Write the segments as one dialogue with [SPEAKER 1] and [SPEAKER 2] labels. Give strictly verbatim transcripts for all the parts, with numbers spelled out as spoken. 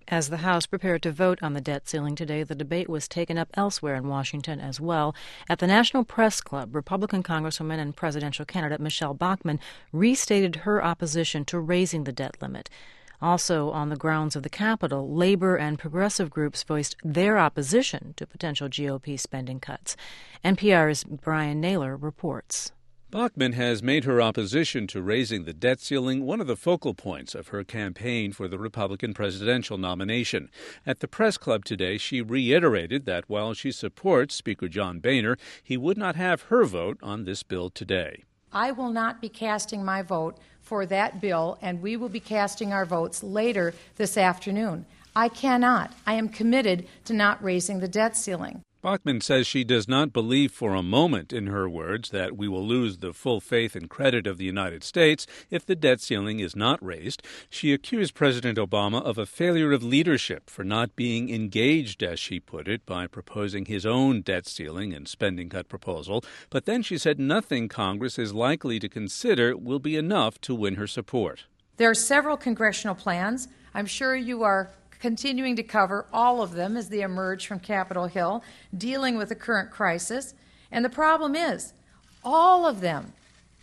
[SPEAKER 1] As the House prepared to vote on the debt ceiling today, the debate was taken up elsewhere in Washington as well. At the National Press Club, Republican Congresswoman and presidential candidate Michelle Bachmann restated her opposition to raising the debt limit. Also on the grounds of the Capitol, labor and progressive groups voiced their opposition to potential G O P spending cuts. N P R's Brian Naylor reports.
[SPEAKER 2] Bachmann has made her opposition to raising the debt ceiling one of the focal points of her campaign for the Republican presidential nomination. At the press club today, she reiterated that while she supports Speaker John Boehner, he would not have her vote on this bill today.
[SPEAKER 3] I will not be casting my vote for that bill, and we will be casting our votes later this afternoon. I cannot. I am committed to not raising the debt ceiling.
[SPEAKER 2] Bachmann says she does not believe for a moment, in her words, that we will lose the full faith and credit of the United States if the debt ceiling is not raised. She accused President Obama of a failure of leadership for not being engaged, as she put it, by proposing his own debt ceiling and spending cut proposal. But then she said nothing Congress is likely to consider will be enough to win her support.
[SPEAKER 3] There are several congressional plans. I'm sure you are continuing to cover all of them as they emerge from Capitol Hill, dealing with the current crisis. And the problem is, all of them,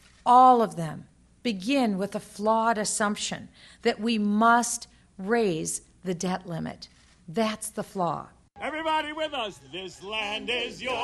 [SPEAKER 3] all of them begin with a flawed assumption that we must raise the debt limit. That's the flaw.
[SPEAKER 4] Everybody with us. This land is your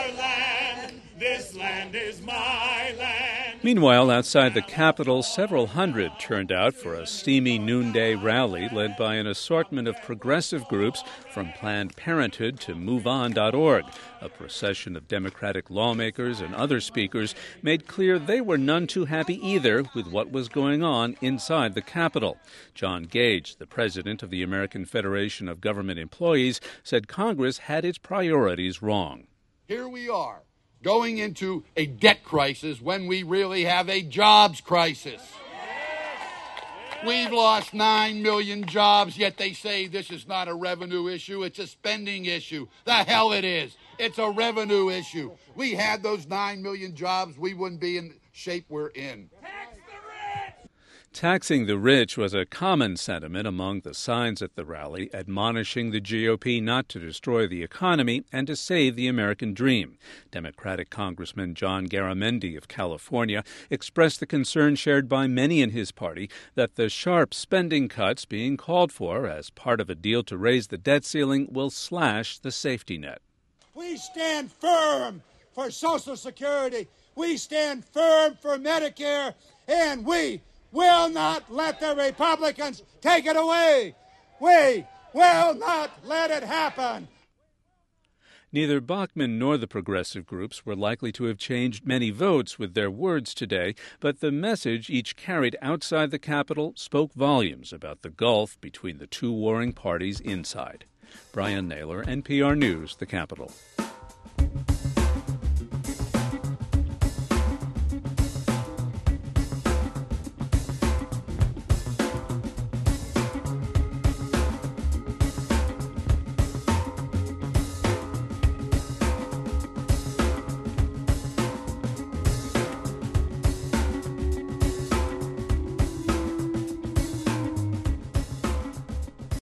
[SPEAKER 4] land. This land is my land.
[SPEAKER 2] Meanwhile, outside the Capitol, several hundred turned out for a steamy noonday rally led by an assortment of progressive groups from Planned Parenthood to move on dot org. A procession of Democratic lawmakers and other speakers made clear they were none too happy either with what was going on inside the Capitol. John Gage, the president of the American Federation of Government Employees, said Congress had its priorities wrong.
[SPEAKER 5] Here we are, going into a debt crisis when we really have a jobs crisis. We've lost nine million jobs, yet they say this is not a revenue issue, it's a spending issue. The hell it is. It's a revenue issue. We had those nine million jobs, we wouldn't be in the shape we're in.
[SPEAKER 2] Taxing the rich was a common sentiment among the signs at the rally, admonishing the G O P not to destroy the economy and to save the American dream. Democratic Congressman John Garamendi of California expressed the concern shared by many in his party that the sharp spending cuts being called for as part of a deal to raise the debt ceiling will slash the safety net.
[SPEAKER 6] We stand firm for Social Security. We stand firm for Medicare, and we will not let the Republicans take it away. We will not let it happen.
[SPEAKER 2] Neither Bachmann nor the progressive groups were likely to have changed many votes with their words today, but the message each carried outside the Capitol spoke volumes about the gulf between the two warring parties inside. Brian Naylor, N P R News, the Capitol.